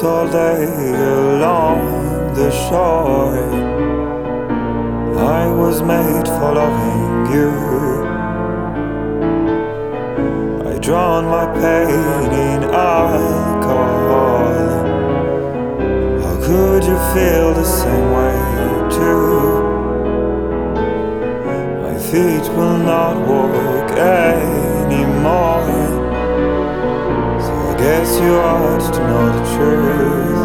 all day along the shore. I was made for loving you. I drown my pain in alcohol. How could you feel the same way too? My feet will not walk anymore, so I guess you ought to know the truth.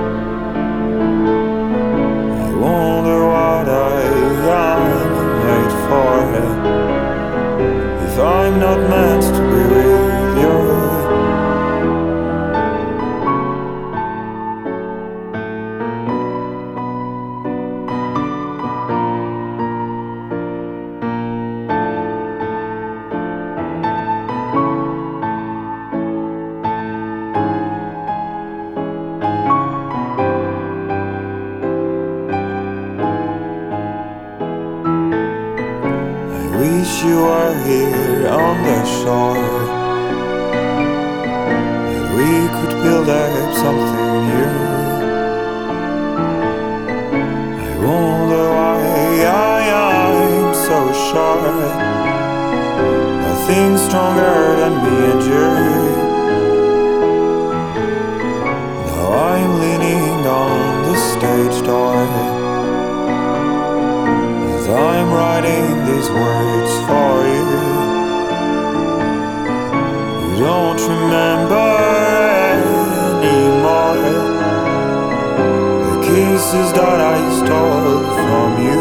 I wonder what I am made for, if I'm not meant to be with you. Wish you were here on the shore, that we could build up something new. I wonder why I'm so sure nothing's stronger than me and you. Now I'm leaning on the stage door as I'm writing these words for you. You don't remember anymore the kisses that I stole from you.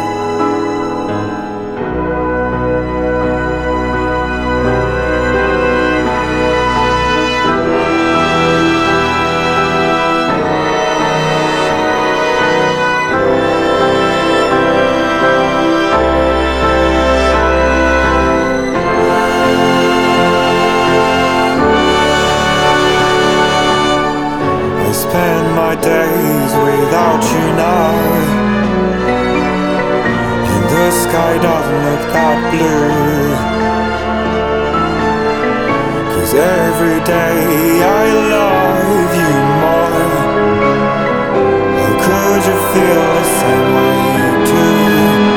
Spend my days without you now, and the sky doesn't look that blue. 'Cause every day I love you more. How could you feel the same way too?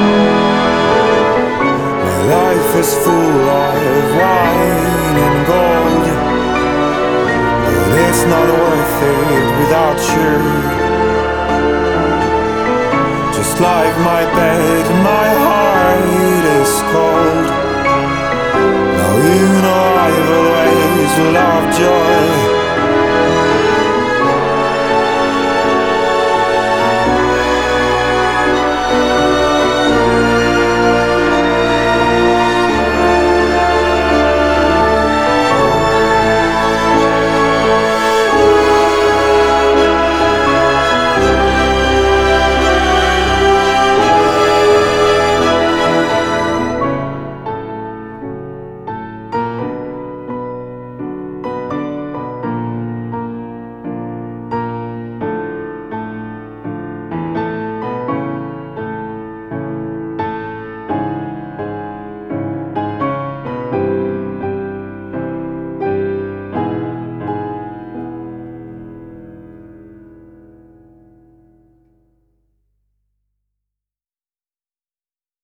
My life is full of wine and gold, but it's not worth it without you. Just like my bed, my heart is cold. Now you know I've always loved your